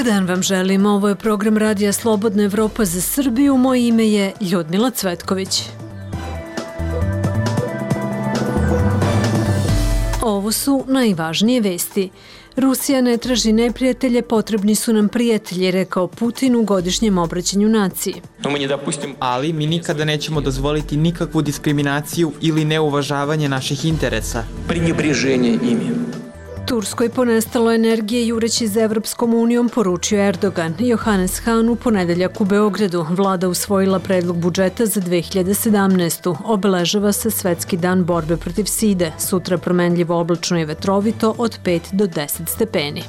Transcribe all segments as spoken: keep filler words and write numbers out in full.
Dobar dan vam želim, ovo je program Radija Slobodna Evropa za Srbiju, moje ime je Ljudmila Cvetković. Ovo su najvažnije vesti. Rusija ne traži neprijatelje, potrebni su nam prijatelji, rekao Putin u godišnjem obraćanju naciji. Ali mi nikada nećemo dozvoliti nikakvu diskriminaciju ili neuvažavanje naših interesa. Пренебрежение ими. Turskoj ponestalo energije jureći za Evropskom unijom, poručio Erdogan. Johannes Hahn u ponedeljak u Beogradu. Vlada usvojila predlog budžeta za dve hiljade sedamnaestu. Obeležava se Svetski dan borbe protiv side. Sutra promenljivo oblačno i vetrovito od pet do deset stepeni.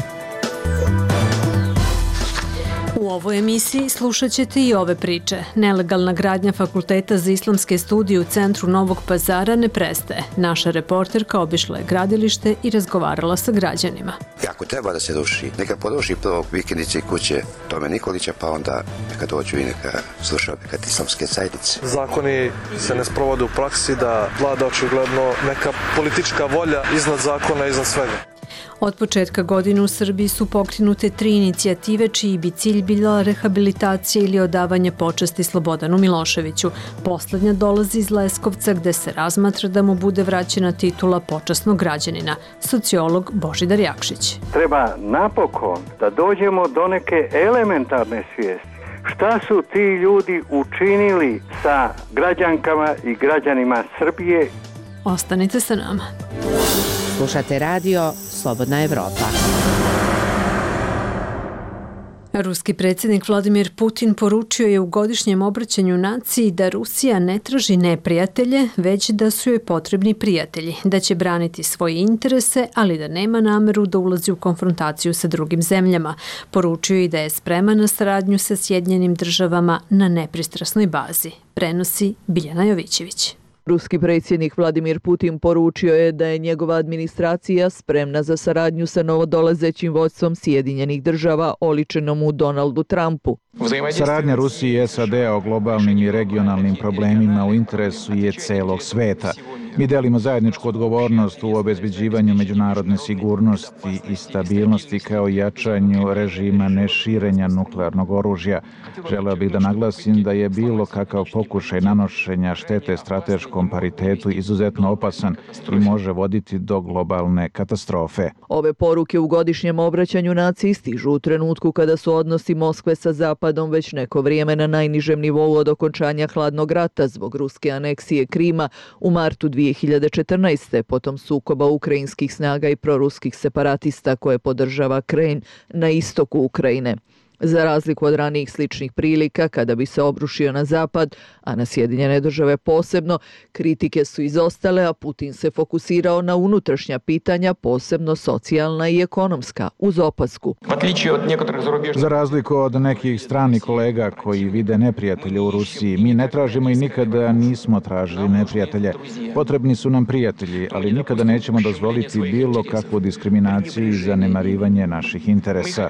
U ovoj emisiji slušat ćete i ove priče. Nelegalna gradnja Fakulteta za islamske studije u centru Novog Pazara ne prestaje. Naša reporterka obišla je gradilište i razgovarala sa građanima. Ako treba da se ruši, neka poruši prvo vikendice i kuće Tome Nikolića, pa onda neka dođu i neka slušaju neka islamske zajednice. Zakoni se ne sprovode u praksi, da vlada očigledno neka politička volja iznad zakona, iznad svega. Od početka godine u Srbiji su pokrenute tri inicijative čiji bi cilj bila rehabilitacija ili odavanje počasti Slobodanu Miloševiću. Poslednja dolazi iz Leskovca gde se razmatra da mu bude vraćena titula počasnog građanina. Sociolog Božidar Jakšić. Treba napokon da dođemo do neke elementarne svijesti. Šta su ti ljudi učinili sa građankama i građanima Srbije? Ostanite sa nama. Slušate radio Slobodna Evropa. Ruski predsjednik Vladimir Putin poručio je u godišnjem obraćanju naciji da Rusija ne traži neprijatelje, već da su joj potrebni prijatelji, da će braniti svoje interese, ali da nema nameru da ulazi u konfrontaciju sa drugim zemljama. Poručio je i da je spreman na saradnju sa Sjedinjenim državama na nepristrasnoj bazi. Prenosi Biljana Jovićević. Ruski predsjednik Vladimir Putin poručio je da je njegova administracija spremna za saradnju sa novodolazećim vodstvom Sjedinjenih država oličenom u Donaldu Trumpu. Saradnja Rusije i S A D-a o globalnim i regionalnim problemima u interesu je celog sveta. Mi delimo zajedničku odgovornost u obezbeđivanju međunarodne sigurnosti i stabilnosti kao i jačanju režima neširenja nuklearnog oružja. Želeo bih da naglasim da je bilo kakav pokušaj nanošenja štete strateškom paritetu izuzetno opasan i može voditi do globalne katastrofe. Ove poruke u godišnjem obraćanju naciji stižu u trenutku kada su odnosi Moskve sa Zapadom već neko vrijeme na najnižem nivou od okončanja hladnog rata zbog ruske aneksije Krima u martu dvije hiljade četrnaeste. potom sukoba ukrajinskih snaga i proruskih separatista koje podržava Kremlj na istoku Ukrajine. Za razliku od ranijih sličnih prilika, kada bi se obrušio na Zapad, a na Sjedinjene države posebno, kritike su izostale, a Putin se fokusirao na unutrašnja pitanja, posebno socijalna i ekonomska, uz opasku. Za razliku od nekih stranih kolega koji vide neprijatelje u Rusiji, mi ne tražimo i nikada nismo tražili neprijatelje. Potrebni su nam prijatelji, ali nikada nećemo dozvoliti bilo kakvu diskriminaciju i zanemarivanje naših interesa.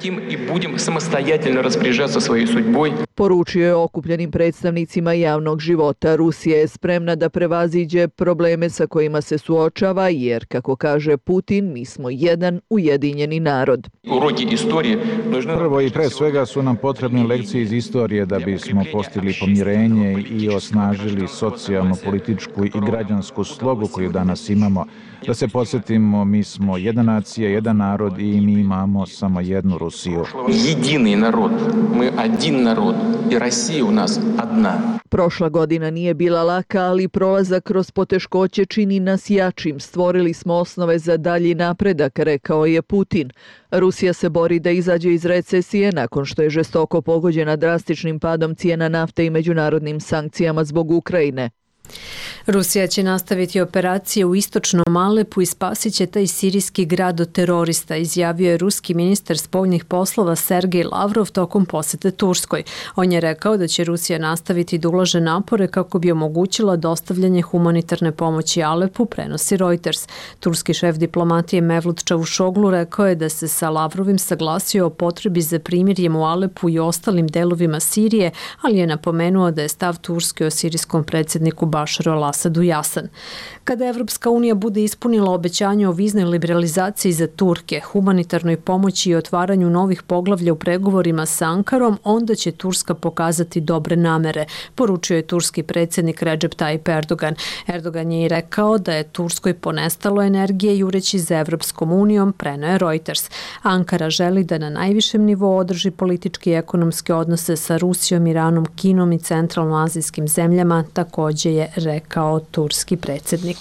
Poručio je okupljenim predstavnicima javnog života. Rusija je spremna da prevaziđe probleme sa kojima se suočava, jer, kako kaže Putin, mi smo jedan ujedinjeni narod. Prvo i pre svega su nam potrebne lekcije iz istorije da bismo postigli pomirenje i osnažili socijalnu, političku i građansku slogu koju danas imamo. Da se podsjetimo, mi smo jedna nacija, jedan narod i mi imamo samo jednu Rusiju. Jedini narod, mi один narod i Rusija u nas jedna. Prošla godina nije bila laka, ali prolazak kroz poteškoće čini nas jačim. Stvorili smo osnove za dalji napredak, rekao je Putin. Rusija se bori da izađe iz recesije nakon što je žestoko pogođena drastičnim padom cijena nafte i međunarodnim sankcijama zbog Ukrajine. Rusija će nastaviti operacije u istočnom Alepu i spasit će taj sirijski grad od terorista, izjavio je ruski ministar spoljnih poslova Sergej Lavrov tokom posete Turskoj. On je rekao da će Rusija nastaviti da ulaže napore kako bi omogućila dostavljanje humanitarne pomoći Alepu, prenosi Reuters. Turski šef diplomatije Mevlut Čavušoglu rekao je da se sa Lavrovim saglasio o potrebi za primirjem u Alepu i ostalim delovima Sirije, ali je napomenuo da je stav Turske o sirijskom predsjedniku Bašaru al-Asadu jasan. Kada Evropska unija bude ispunila obećanje o viznoj liberalizaciji za Turke, humanitarnoj pomoći i otvaranju novih poglavlja u pregovorima sa Ankarom, onda će Turska pokazati dobre namere, poručio je turski predsjednik Recep Tayyip Erdogan. Erdogan je i rekao da je Turskoj ponestalo energije jureći za Evropskom unijom, preneo je Reuters. Ankara želi da na najvišem nivou održi politički i ekonomske odnose sa Rusijom, Iranom, Kinom i centralnoazijskim zemljama, također je rekao turski predsjednik.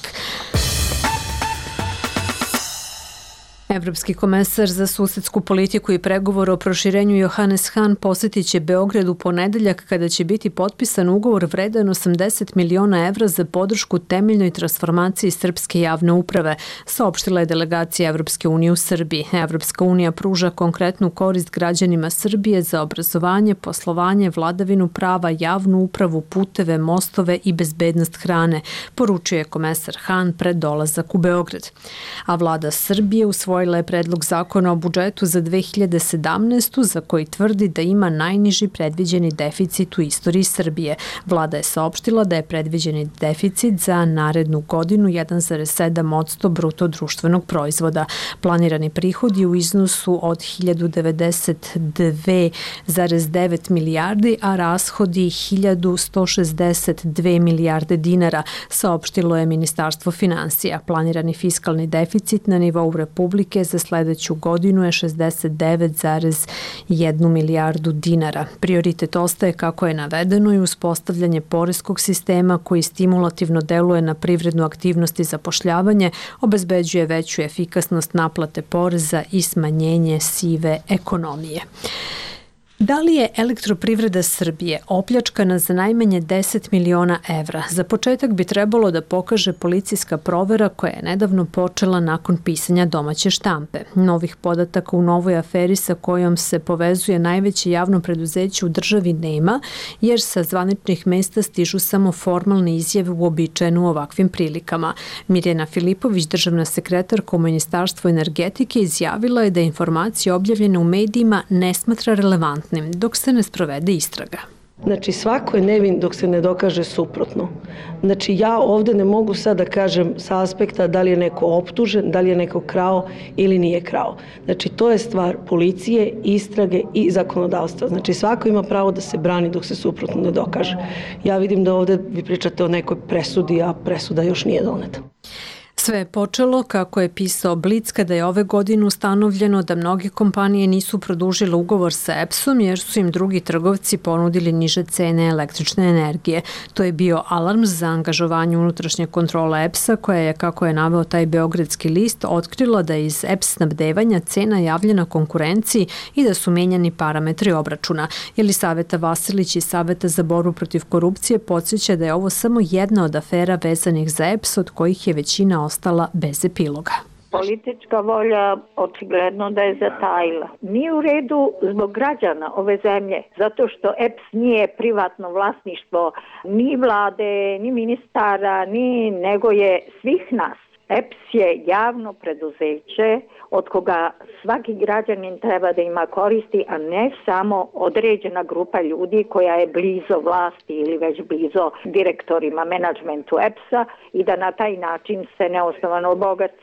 Evropski komesar za susedsku politiku i pregovor o proširenju Johannes Hahn posjetit će Beograd u ponedeljak kada će biti potpisan ugovor vredan osamdeset miliona evra za podršku temeljnoj transformaciji srpske javne uprave, saopštila je delegacija Evropske unije u Srbiji. Evropska unija pruža konkretnu korist građanima Srbije za obrazovanje, poslovanje, vladavinu prava, javnu upravu, puteve, mostove i bezbednost hrane, poručio je komesar Hahn pred dolazak u Beograd. A vlada Srbije usvojila je predlog zakona o budžetu za dve hiljade sedamnaestu za koji tvrdi da ima najniži predviđeni deficit u istoriji Srbije. Vlada je saopštila da je predviđeni deficit za narednu godinu jedan zarez sedam posto bruto društvenog proizvoda. Planirani prihodi u iznosu od hiljadu devedeset dve zarez devet milijardi, a rashodi hiljadu sto šezdeset dve milijarde dinara, saopštilo je Ministarstvo finansija. Planirani fiskalni deficit na nivou Republike za sljedeću godinu je šezdeset devet zarez jedna milijardu dinara. Prioritet ostaje, kako je navedeno, i uspostavljanje poreskog sistema koji stimulativno deluje na privrednu aktivnost i zapošljavanje, obezbeđuje veću efikasnost naplate poreza i smanjenje sive ekonomije. Da li je Elektroprivreda Srbije opljačkana za najmanje deset miliona evra? Za početak bi trebalo da pokaže policijska provera koja je nedavno počela nakon pisanja domaće štampe. Novih podataka u novoj aferi sa kojom se povezuje najveće javno preduzeće u državi nema, jer sa zvaničnih mesta stižu samo formalne izjave uobičajene u ovakvim prilikama. Mirjana Filipović, državna sekretarka u Ministarstvu energetike, izjavila je da informacije objavljene u medijima ne smatra relevantnim dok se ne sprovede istraga. Znači, svako je nevin dok se ne dokaže suprotno. Znači, ja ovdje ne mogu sad da kažem sa aspekta da li je neko optužen, da li je neko krao ili nije krao. Znači, to je stvar policije, istrage i zakonodavstva. Znači, svako ima pravo da se brani dok se suprotno ne dokaže. Ja vidim da ovdje vi pričate o nekoj presudi, a presuda još nije doneta. Sve je počelo, kako je pisao Blic, kada je ove godine ustanovljeno da mnoge kompanije nisu produžile ugovor sa E P S-om jer su im drugi trgovci ponudili niže cene električne energije. To je bio alarm za angažovanje unutrašnje kontrole E P S-a, koja je, kako je naveo taj beogradski list, otkrila da je iz E P S snabdevanja cena javljena konkurenciji i da su menjani parametri obračuna. Jelisaveta Vasilić iz Saveta za borbu protiv korupcije podsjeća da je ovo samo jedna od afera vezanih za E P S, od kojih je većina ostala bez epiloga. Politička volja očigledno da je zatajila. Nije u redu zbog građana ove zemlje, zato što E P S nije privatno vlasništvo ni vlade, ni ministara, ni nego je svih nas. E P S je javno preduzeće od koga svaki građanin treba da ima koristi, a ne samo određena grupa ljudi koja je blizo vlasti ili već blizo direktorima, menadžmentu E P S-a i da na taj način se neosnovano obogati.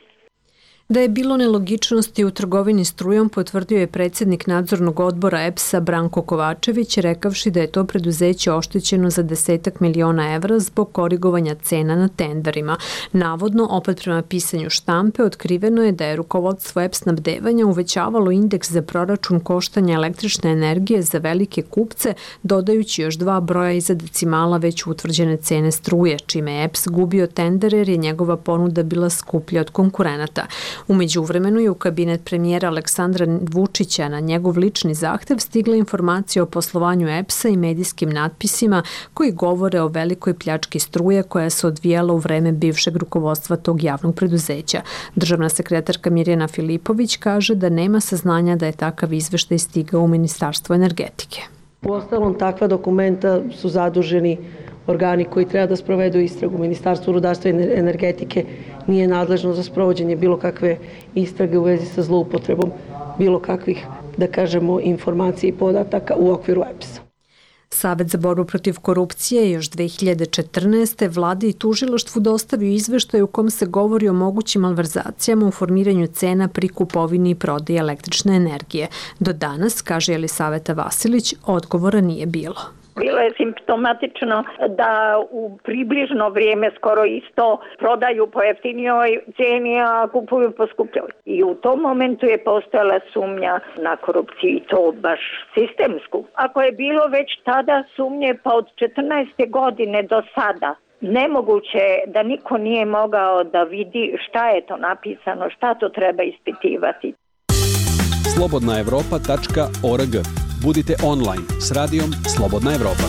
Da je bilo nelogičnosti u trgovini strujom, potvrdio je predsjednik nadzornog odbora E P S-a Branko Kovačević, rekavši da je to preduzeće oštećeno za desetak miliona evra zbog korigovanja cena na tenderima. Navodno, opet prema pisanju štampe, otkriveno je da je rukovodstvo E P S snabdevanja uvećavalo indeks za proračun koštanja električne energije za velike kupce, dodajući još dva broja iza decimala već utvrđene cene struje, čime je E P S gubio tender jer je njegova ponuda bila skuplja od konkurenata. U međuvremenu je u kabinet premijera Aleksandra Vučića na njegov lični zahtev stigla informacija o poslovanju E P S-a i medijskim natpisima koji govore o velikoj pljački struje koja se odvijala u vreme bivšeg rukovodstva tog javnog preduzeća. Državna sekretarka Mirjana Filipović kaže da nema saznanja da je takav izveštaj stigao u Ministarstvo energetike. U ostalom, takva dokumenta su zaduženi organi koji treba da sprovedu istragu. Ministarstvo rudarstva i energetike nije nadležno za sprovođenje bilo kakve istrage u vezi sa zloupotrebom bilo kakvih, da kažemo, informacija i podataka u okviru E P S-a. Savet za borbu protiv korupcije još dve hiljade četrnaeste. vladi i tužilaštvu dostavio izveštaj u kom se govori o mogućim malverzacijama u formiranju cena pri kupovini i prodaji električne energije. Do danas, kaže Jelisaveta Vasilić, odgovora nije bilo. Bilo je simptomatično da u približno vrijeme skoro isto prodaju po jeftinijoj cijeni, a kupuju po skupljoj. I u tom momentu je postojala sumnja na korupciju i to baš sistemsku. Ako je bilo već tada sumnje, pa od četrnaeste godine do sada, nemoguće je da niko nije mogao da vidi šta je to napisano, šta to treba ispitivati. slobodna evropa tačka org. Budite online s radijom Slobodna Evropa.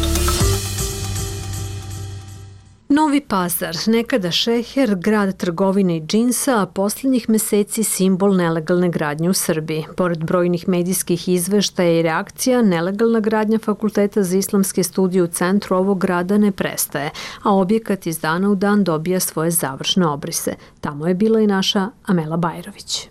Novi Pazar, nekada šeher, grad trgovine i džinsa, a posljednjih meseci simbol nelegalne gradnje u Srbiji. Pored brojnih medijskih izveštaja i reakcija, nelegalna gradnja Fakulteta za islamske studije u centru ovog grada ne prestaje, a objekat iz dana u dan dobija svoje završne obrise. Tamo je bila i naša Amela Bajrović.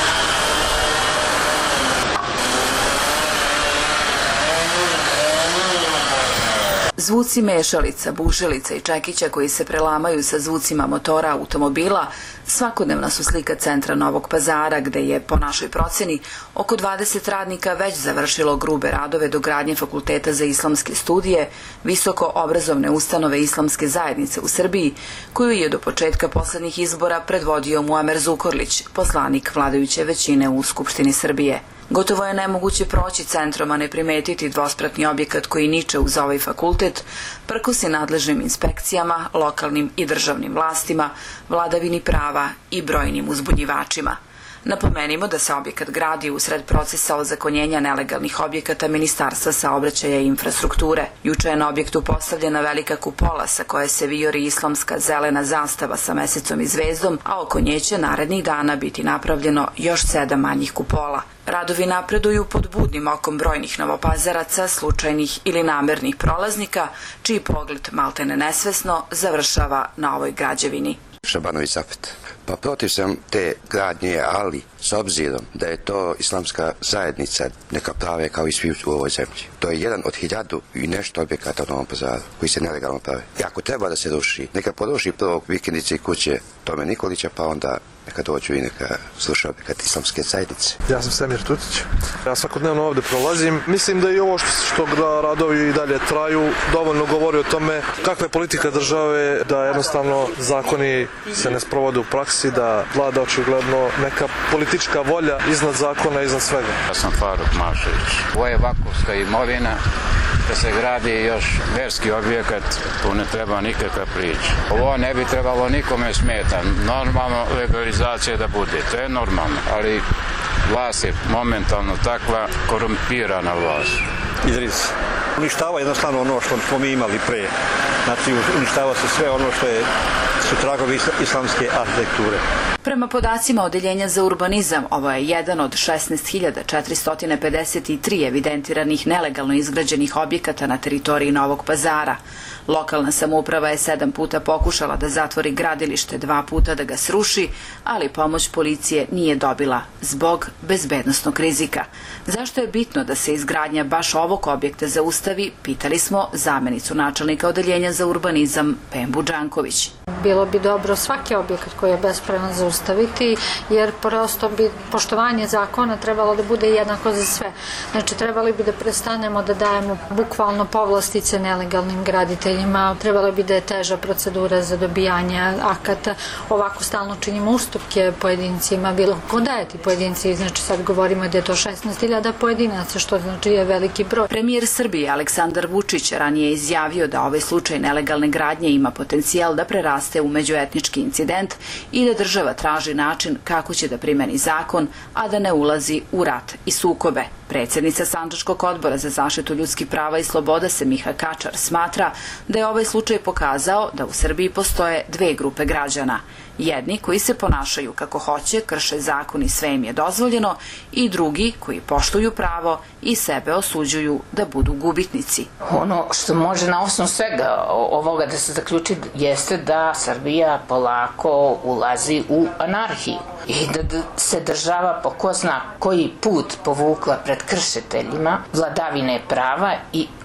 Zvuci mešalica, bušilica i čekića koji se prelamaju sa zvucima motora automobila svakodnevna su slika centra Novog Pazara, gde je, po našoj proceni, oko dvadeset radnika već završilo grube radove do gradnje Fakulteta za islamske studije, visoko obrazovne ustanove islamske zajednice u Srbiji, koju je do početka poslednjih izbora predvodio Muamer Zukorlić, poslanik vladajuće većine u Skupštini Srbije. Gotovo je nemoguće proći centrom, a ne primetiti dvospratni objekat koji niče uz ovaj fakultet, prkosi nadležnim inspekcijama, lokalnim i državnim vlastima, vladavini prava i brojnim uzbunjivačima. Napomenimo da se objekat gradi usred procesa ozakonjenja nelegalnih objekata Ministarstva saobraćaja i infrastrukture. Juče je na objektu postavljena velika kupola sa koje se vijori islamska zelena zastava sa mesecom i zvezdom, a oko nje će narednih dana biti napravljeno još sedam manjih kupola. Radovi napreduju pod budnim okom brojnih novopazaraca, slučajnih ili namernih prolaznika, čiji pogled maltene nesvesno završava na ovoj građevini. Šabanović Zapet. Pa protiv sam te gradnje, ali s obzirom da je to islamska zajednica, neka prave kao i svi u ovoj zemlji. To je jedan od hiljadu i nešto objekata u Novom Pazaru koji se nelegalno prave. I ako treba da se ruši, neka poruši prvo vikendice i kuće Tome Nikolića, pa onda neka dođu i neka sluša objekat islamske zajednice. Ja sam Semir Tutić. Ja svakodnevno ovde prolazim. Mislim da i ovo što, što radovi i dalje traju dovoljno govori o tome kakva je politika države, da jednostavno zakoni se ne sprovode u praksi, da vlada očigledno neka politička volja iznad zakona, iznad svega. Ja sam Faruk Mašević. Ovo je vakufska imovina, da se gradi još verski objekat, tu ne treba nikakva priča. Ovo ne bi trebalo nikome smeta. Normalno legalizacija da bude, to je normalno, ali vlast je momentalno takva korumpirana vlast. Idris. Uništava jednostavno ono što smo mi imali pre. Znači uništava se sve ono što je, su tragovi islamske arhitekture. Prema podacima Odeljenja za urbanizam, ovo je jedan od šesnaest hiljada četiristo pedeset tri evidentiranih nelegalno izgrađenih objekata na teritoriji Novog Pazara. Lokalna samouprava je sedam puta pokušala da zatvori gradilište, dva puta da ga sruši, ali pomoć policije nije dobila zbog bezbednosnog rizika. Zašto je bitno da se izgradnja baš ovog objekta zaustavi, pitali smo zamenicu načelnika Odeljenja za urbanizam Pembu Đanković. Bilo bi dobro svaki objekat koji je bespravan zaustaviti, jer prosto bi poštovanje zakona trebalo da bude jednako za sve. Znači, trebali bi da prestanemo da dajemo bukvalno povlastice nelegalnim graditeljima, trebalo bi da je teža procedura za dobijanje akata, ovako stalno činimo ustupke pojedincima, bilo ko daje ti pojedinci, znači sad govorimo da je to šesnaest hiljada pojedinaca, što znači je veliki broj. Premijer Srbije Aleksandar Vučić ranije izjavio da ovaj slučaj nelegalne gradnje ima potencijal da preraste u međuetnički incident i da država traži način kako će da primeni zakon, a da ne ulazi u rat i sukobe. Predsjednica Sandžačkog odbora za zaštitu ljudskih prava i sloboda Semiha Kačar smatra da je ovaj slučaj pokazao da u Srbiji postoje dve grupe građana. Jedni koji se ponašaju kako hoće, krše zakon i sve im je dozvoljeno, i drugi koji poštuju pravo i sebe osuđuju da budu gubitnici. Ono što može na osnovu svega ovoga da se zaključi jeste da Srbija polako ulazi u anarhiju i da se država po ko zna koji put povukla pred kršiteljima vladavine prava i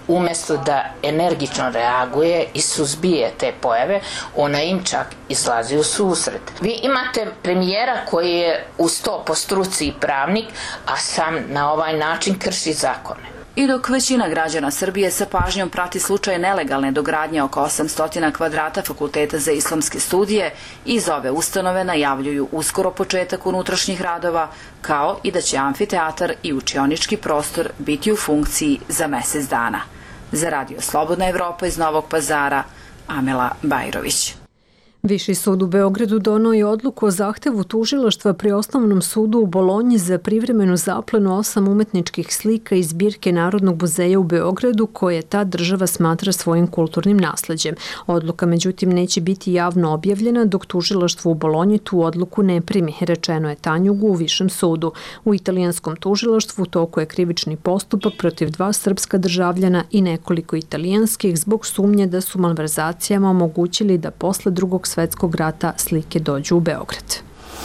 umesto da energično reaguje i suzbije te pojave, ona im čak izlazi u susret. Vi imate premijera koji je uz to po struci i pravnik, a sam na ovaj način krši zakone. I dok većina građana Srbije sa pažnjom prati slučaj nelegalne dogradnje oko osamsto kvadrata Fakulteta za islamske studije, iz ove ustanove najavljuju uskoro početak unutrašnjih radova, kao i da će amfiteatar i učionički prostor biti u funkciji za mesec dana. Za Radio Slobodna Evropa iz Novog Pazara, Amela Bajrović. Viši sud u Beogradu doneo je odluku o zahtevu tužilaštva pri Osnovnom sudu u Bolonji za privremenu zaplenu osam umetničkih slika iz zbirke Narodnog muzeja u Beogradu, koje ta država smatra svojim kulturnim nasleđem. Odluka, međutim, neće biti javno objavljena dok tužilaštvo u Bolonji tu odluku ne primi, rečeno je Tanjugu u Višem sudu. U italijanskom tužilaštvu u toku je krivični postupak protiv dva srpska državljana i nekoliko italijanskih zbog sumnje da su malverzacijama omogućili da posle drugog svetskog rata slike dođu u Beograd.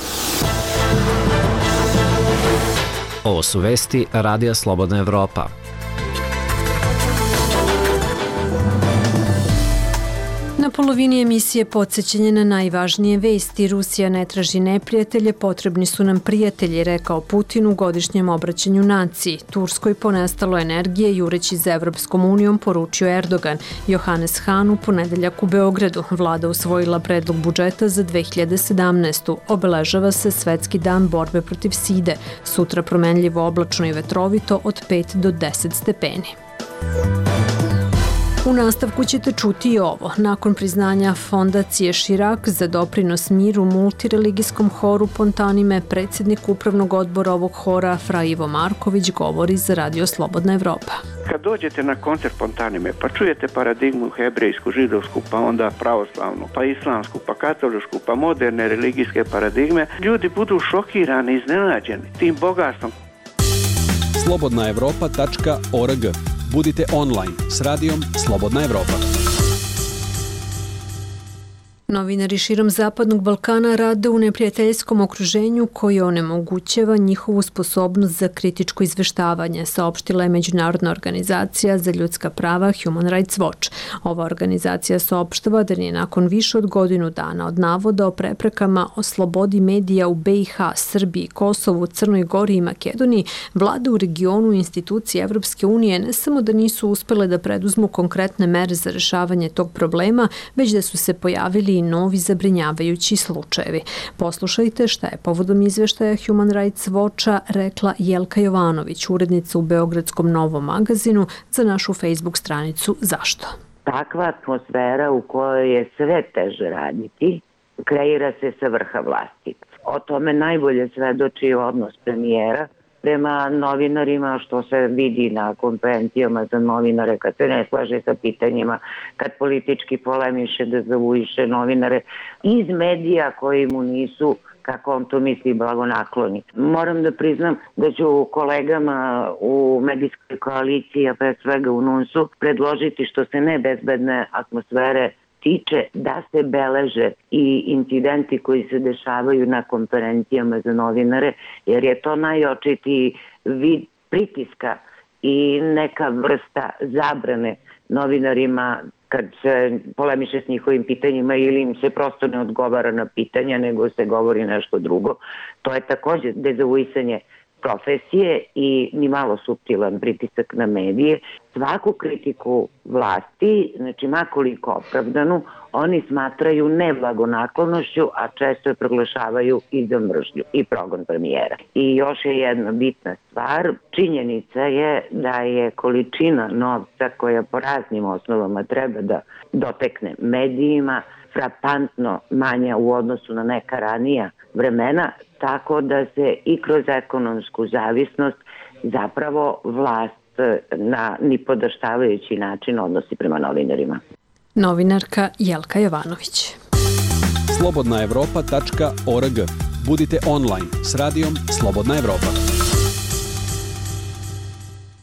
Ovo su vesti Radija Slobodna Evropa. Na polovini emisije podsjećanje na najvažnije vesti. Rusija ne traži neprijatelje, potrebni su nam prijatelji, rekao Putin u godišnjem obraćanju naciji. Turskoj ponestalo energije, jureći za Evropskom unijom, poručio Erdogan. Johannes Hahn u ponedeljak u Beogradu. Vlada usvojila predlog budžeta za dve hiljade sedamnaestu. Obeležava se Svetski dan borbe protiv side. Sutra promenljivo oblačno i vetrovito od pet do deset stepeni. U nastavku ćete čuti i ovo. Nakon priznanja Fondacije Širak za doprinos miru multireligijskom horu Pontanime, predsjednik upravnog odbora ovog hora, Fra Ivo Marković, govori za Radio Slobodna Evropa. Kad dođete na koncert Pontanime, pa čujete paradigmu hebrejsku, židovsku, pa onda pravoslavnu, pa islamsku, pa katoličku, pa moderne religijske paradigme, ljudi budu šokirani, iznenađeni tim bogatstvom. slobodna evropa tačka org. Budite online s radijom Slobodna Evropa. Novinari širom Zapadnog Balkana rade u neprijateljskom okruženju koje onemogućava njihovu sposobnost za kritičko izveštavanje, saopštila je Međunarodna organizacija za ljudska prava Human Rights Watch. Ova organizacija saopštava da je nakon više od godinu dana od navoda o preprekama o slobodi medija u B i H, Srbiji, Kosovu, Crnoj Gori i Makedoniji, vlade u regionu i institucije Evropske unije ne samo da nisu uspele da preduzmu konkretne mere za rešavanje tog problema, već da su se pojavili i novi zabrinjavajući slučajevi. Poslušajte šta je povodom izveštaja Human Rights Watcha rekla Jelka Jovanović, urednica u Beogradskom Novom magazinu, za našu Facebook stranicu Zašto? Takva atmosfera u kojoj je sve teže raditi, kreira se sa vrha vlasti. O tome najbolje svedoči odnos premijera prema novinarima, što se vidi na konferencijama za novinare kad se ne slaže sa pitanjima, kad politički polemiše, da zavuiše novinare iz medija koji mu nisu, kako on to misli, blagonakloni. Moram da priznam da ću kolegama u medijskoj koaliciji, a pre svega u N U N S-u, predložiti što se nebezbedne atmosfere tiče da se beleže i incidenti koji se dešavaju na konferencijama za novinare, jer je to najočitiji vid pritiska i neka vrsta zabrane novinarima kad se polemiše s njihovim pitanjima ili im se prosto ne odgovara na pitanja, nego se govori nešto drugo. To je također dezavuisanje profesije i ni malo suptilan pritisak na medije. Svaku kritiku vlasti, znači makoliko opravdanu, oni smatraju neblagonaklonošću, a često je proglašavaju i za mržnju i progon premijera. I još je jedna bitna stvar, činjenica je da je količina novca koja po raznim osnovama treba da dotekne medijima frapantno manja u odnosu na neka ranija vremena, tako da se i kroz ekonomsku zavisnost zapravo vlast na nipodaštavajući način odnosi prema novinarima. Novinarka Jelka Jovanović. slobodna evropa tačka org. Budite online s radijom Slobodna Evropa. Od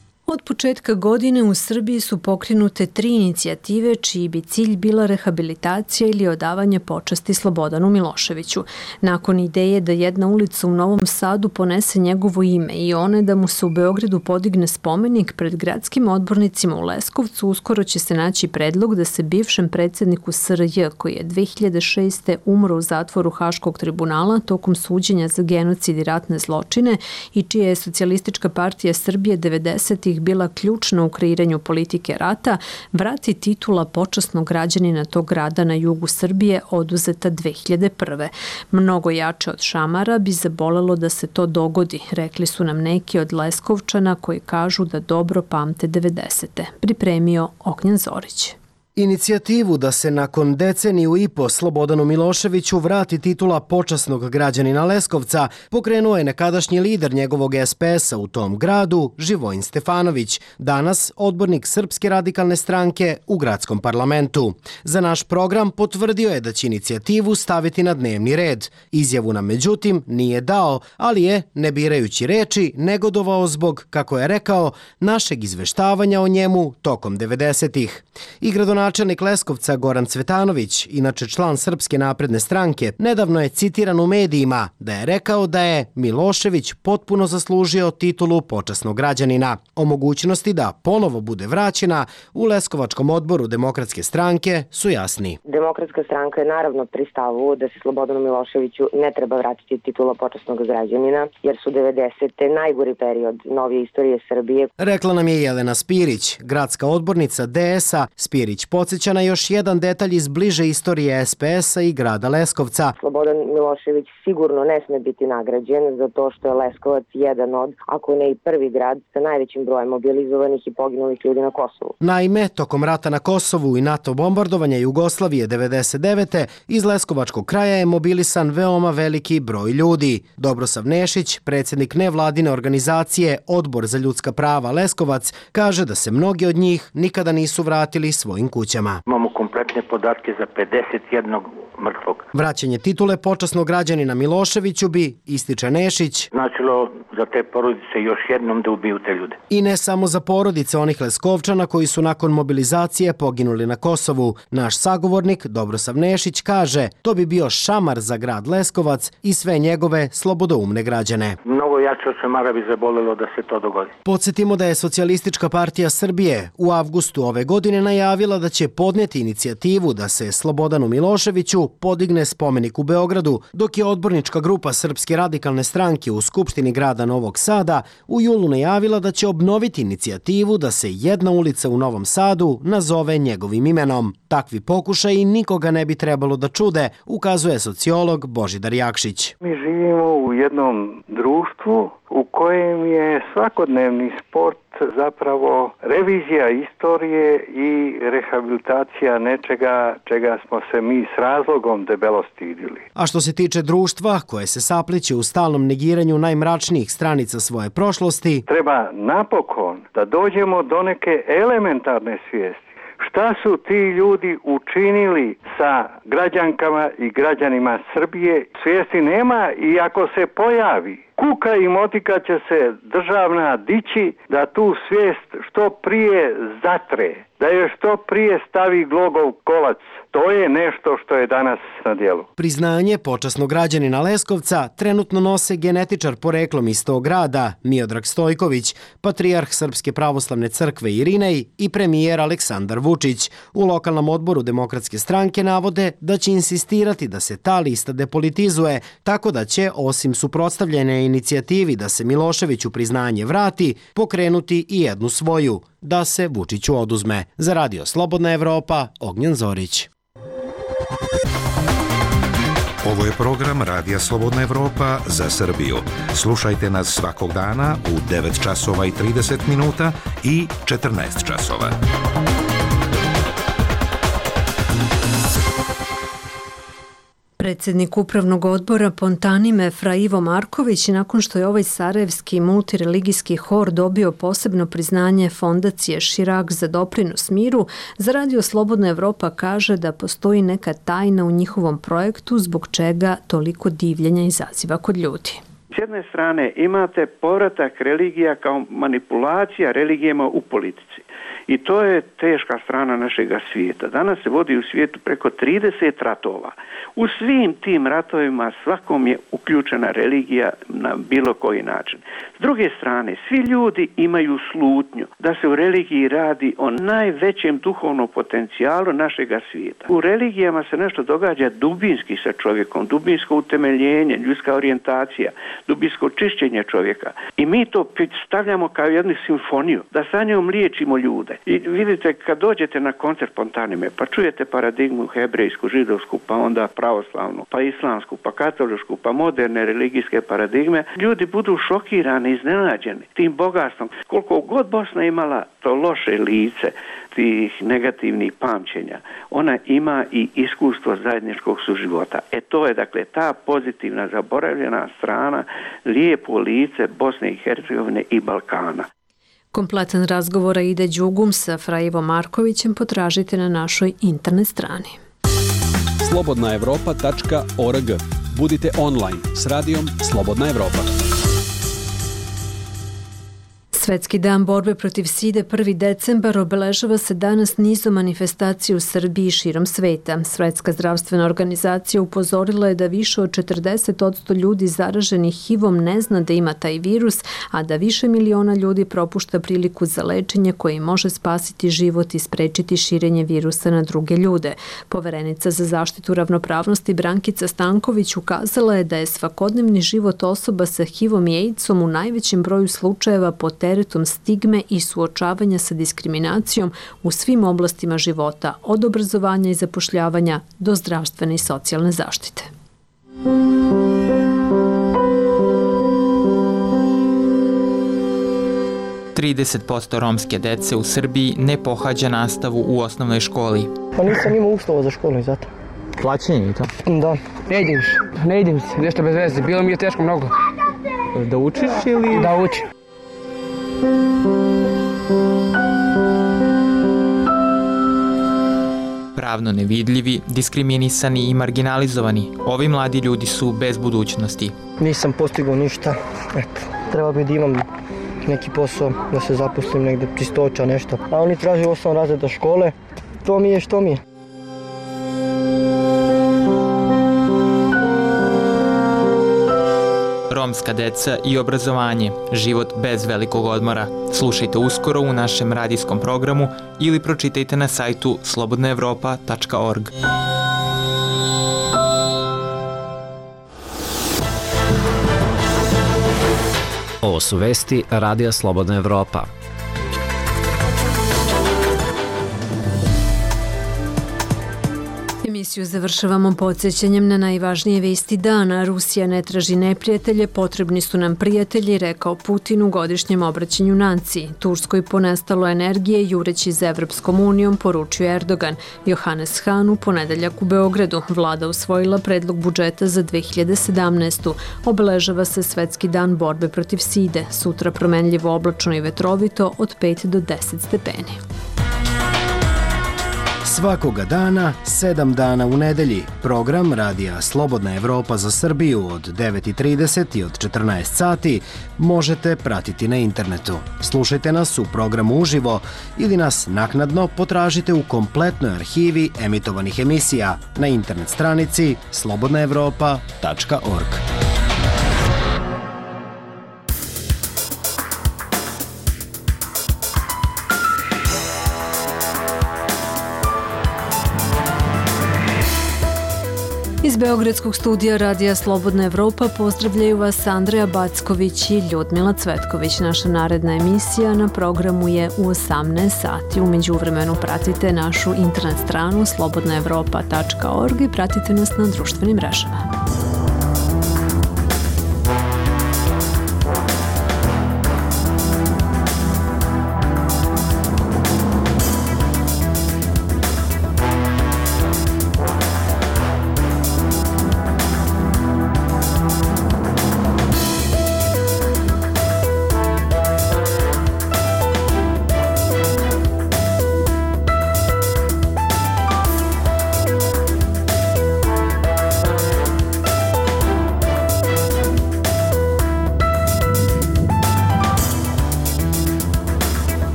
početka godine u Srbiji su pokrenute tri inicijative čiji bi cilj bila rehabilitacija ili odavanje počasti Slobodanu Miloševiću. Nakon ideje da jedna ulica u Novom Sadu ponese njegovo ime i one da mu se u Beogradu podigne spomenik pred gradskim odbornicima u Leskovcu, uskoro će se naći predlog da se bivšem predsjedniku S R J, koji je dve hiljade šeste. umro u zatvoru Haškog tribunala tokom suđenja za genocid i ratne zločine i čija je Socijalistička partija Srbije devedesetih bila ključna u kreiranju politike rata, vrati titula počasnog građanina tog grada na jugu Srbije oduzeta dve hiljade prve. Mnogo jače od šamara bi zabolelo da se to dogodi, rekli su nam neki od Leskovčana koji kažu da dobro pamte devedesete. Pripremio Ognjen Zorić. Inicijativu da se nakon deceniju i po Slobodanu Miloševiću vrati titula počasnog građanina Leskovca pokrenuo je nekadašnji lider njegovog S P S-a u tom gradu, Živojin Stefanović, danas odbornik Srpske radikalne stranke u gradskom parlamentu. Za naš program potvrdio je da će inicijativu staviti na dnevni red. Izjavu nam međutim nije dao, ali je, ne birajući reči, negodovao zbog, kako je rekao, našeg izveštavanja o njemu tokom devedesetih. I gradonačelnik Načelnik Leskovca Goran Cvetanović, inače član Srpske napredne stranke, nedavno je citiran u medijima da je rekao da je Milošević potpuno zaslužio titulu počasnog građanina. O mogućnosti da ponovo bude vraćena u Leskovačkom odboru Demokratske stranke su jasni. Demokratska stranka je naravno pri stavu da se Slobodanu Miloševiću ne treba vratiti titula počasnog građanina, jer su devedesete najgori period novije istorije Srbije. Rekla nam je Jelena Spirić, gradska odbornica D S-a. Spirić podsjeća na još jedan detalj iz bliže istorije S P S-a i grada Leskovca. Slobodan Milošević sigurno ne sme biti nagrađen zato što je Leskovac jedan od, ako ne i prvi grad, sa najvećim brojem mobilizovanih i poginulih ljudi na Kosovu. Naime, tokom rata na Kosovu i NATO bombardovanja Jugoslavije devedeset devete iz Leskovačkog kraja je mobilisan veoma veliki broj ljudi. Dobrosav Nešić, predsjednik nevladine organizacije Odbor za ljudska prava Leskovac, kaže da se mnogi od njih nikada nisu vratili svojim kućama. Imamo kompletne podatke za pedeset jednog mrtvog. Vraćanje titule počasnog građanina Miloševiću bi, ističe Nešić, značilo za te porodice još jednom da ubiju te ljude. I ne samo za porodice onih Leskovčana koji su nakon mobilizacije poginuli na Kosovu. Naš sagovornik Dobrosav Nešić kaže to bi bio šamar za grad Leskovac i sve njegove slobodoumne građane. Mnogo jače od šamara bi zabolelo da se to dogodi. Podsjetimo da je Socijalistička partija Srbije u avgustu ove godine najavila da će podneti inicijativu da se Slobodanu Miloševiću podigne spomenik u Beogradu, dok je odbornička grupa Srpske radikalne stranke u Skupštini grada Novog Sada u julu najavila da će obnoviti inicijativu da se jedna ulica u Novom Sadu nazove njegovim imenom. Takvi pokušaji nikoga ne bi trebalo da čude, ukazuje sociolog Božidar Jakšić. Mi živimo u jednom društvu u kojem je svakodnevni sport zapravo revizija istorije i rehabilitacija nečega čega smo se mi s razlogom debelo stidili. A što se tiče društva koje se sapliće u stalnom negiranju najmračnijih stranica svoje prošlosti, treba napokon da dođemo do neke elementarne svijesti. Šta su ti ljudi učinili sa građankama i građanima Srbije? Svijesti nema i ako se pojavi, kuka i motika će se državna dići da tu svijest što prije zatre, da je što prije stavi glogov kolac. To je nešto što je danas na djelu. Priznanje počasnog građanina Leskovca trenutno nose genetičar poreklom iz tog grada Miodrag Stojković, patrijarh Srpske pravoslavne crkve Irinej i premijer Aleksandar Vučić. U lokalnom odboru Demokratske stranke navode da će insistirati da se ta lista depolitizuje, tako da će, osim suprotstavljene inicijativi da se Miloševiću priznanje vrati, pokrenuti i jednu svoju, da se Vučiću oduzme. Za Radio Slobodna Evropa, Ognjen Zorić. Ovo je program Radija Slobodna Evropa za Srbiju. Slušajte nas svakog dana u devet časova i trideset minuta i četrnaest časova. Predsjednik upravnog odbora Pontanime Fra Ivo Marković, nakon što je ovaj sarajevski multireligijski hor dobio posebno priznanje fondacije Širak za doprinos miru, za Radio Slobodna Evropa kaže da postoji neka tajna u njihovom projektu zbog čega toliko divljenja izaziva kod ljudi. S jedne strane imate povratak religija kao manipulacija religijama u politici. I to je teška strana našega svijeta. Danas se vodi u svijetu preko trideset ratova. U svim tim ratovima svakom je uključena religija na bilo koji način. S druge strane, svi ljudi imaju slutnju da se u religiji radi o najvećem duhovnom potencijalu našega svijeta. U religijama se nešto događa dubinski sa čovjekom, dubinsko utemeljenje, ljudska orijentacija, dubinsko čišćenje čovjeka. I mi to stavljamo kao jednu simfoniju, da sa njom liječimo ljude. I vidite, kad dođete na koncert Fontanime, pa čujete paradigmu hebrejsku, židovsku, pa onda pravoslavnu, pa islamsku, pa katoličku, pa moderne religijske paradigme, ljudi budu šokirani, iznenađeni tim bogatstvom. Koliko god Bosna imala to loše lice, tih negativnih pamćenja, ona ima i iskustvo zajedničkog suživota. E to je dakle ta pozitivna, zaboravljena strana, lijepo lice Bosne i Hercegovine i Balkana. Kompletan razgovor ide Đugum sa Frajivom Markovićem potražite na našoj internet strani. slobodna evropa tačka org. Budite online s radijom Slobodna Evropa. Svetski dan borbe protiv side prvi decembar obeležava se danas nizom manifestacija u Srbiji i širom sveta. Svetska zdravstvena organizacija upozorila je da više od četrdeset posto ljudi zaraženih H I V-om ne zna da ima taj virus, a da više miliona ljudi propušta priliku za lečenje koje može spasiti život i sprečiti širenje virusa na druge ljude. Poverenica za zaštitu ravnopravnosti Brankica Stanković ukazala je da je svakodnevni život osoba sa H I V-om i AIDS-om u najvećem broju slučajeva po teretom stigme i suočavanja sa diskriminacijom u svim oblastima života, od obrazovanja i zapošljavanja do zdravstvene i socijalne zaštite. trideset posto romske dece u Srbiji ne pohađa nastavu u osnovnoj školi. Pa nisam imao uslova za školu i zato. Plaćanje i to? Da. Ne idem se, ne idem se, nešto bez veze. Bilo mi je teško mnogo. Da učiš ili? Da učim. Pravno nevidljivi, diskriminisani i marginalizovani, ovi mladi ljudi su bez budućnosti. Nisam postigao ništa. Eto, treba bi da imam neki posao, da se zaposlim negde, čistoća, nešto. A oni traže osam razreda škole, to mi je što mi je. Romska deca i obrazovanje, život bez velikog odmora. Slušajte uskoro u našem radijskom programu ili pročitajte na sajtu slobodna evropa tačka org. Ovo su vesti Radija Slobodna Evropa. Emisiju završavamo podsjećanjem na najvažnije vesti dana. Rusija ne traži neprijatelje, potrebni su nam prijatelji, rekao Putin u godišnjem obraćanju naciji. Turskoj ponestalo energije, jureći za Evropskom unijom, poručio Erdogan. Johannes Hahn u ponedeljak u Beogradu. Vlada usvojila predlog budžeta za dve hiljade sedamnaestu. Obeležava se Svetski dan borbe protiv side. Sutra promenljivo oblačno i vetrovito od pet do deset stepeni. Svakoga dana, sedam dana u nedelji. Program Radija Slobodna Evropa za Srbiju od devet i trideset i od četrnaest sati možete pratiti na internetu. Slušajte nas u programu uživo ili nas naknadno potražite u kompletnoj arhivi emitovanih emisija na internet stranici slobodna evropa tačka org. Iz Beogradskog studija Radija Slobodna Evropa pozdravljaju vas Andreja Backović i Ljudmila Cvetković. Naša naredna emisija na programu je u osamnaest sati. U međuvremenu pratite našu internet stranu slobodna evropa tačka org i pratite nas na društvenim mrežama.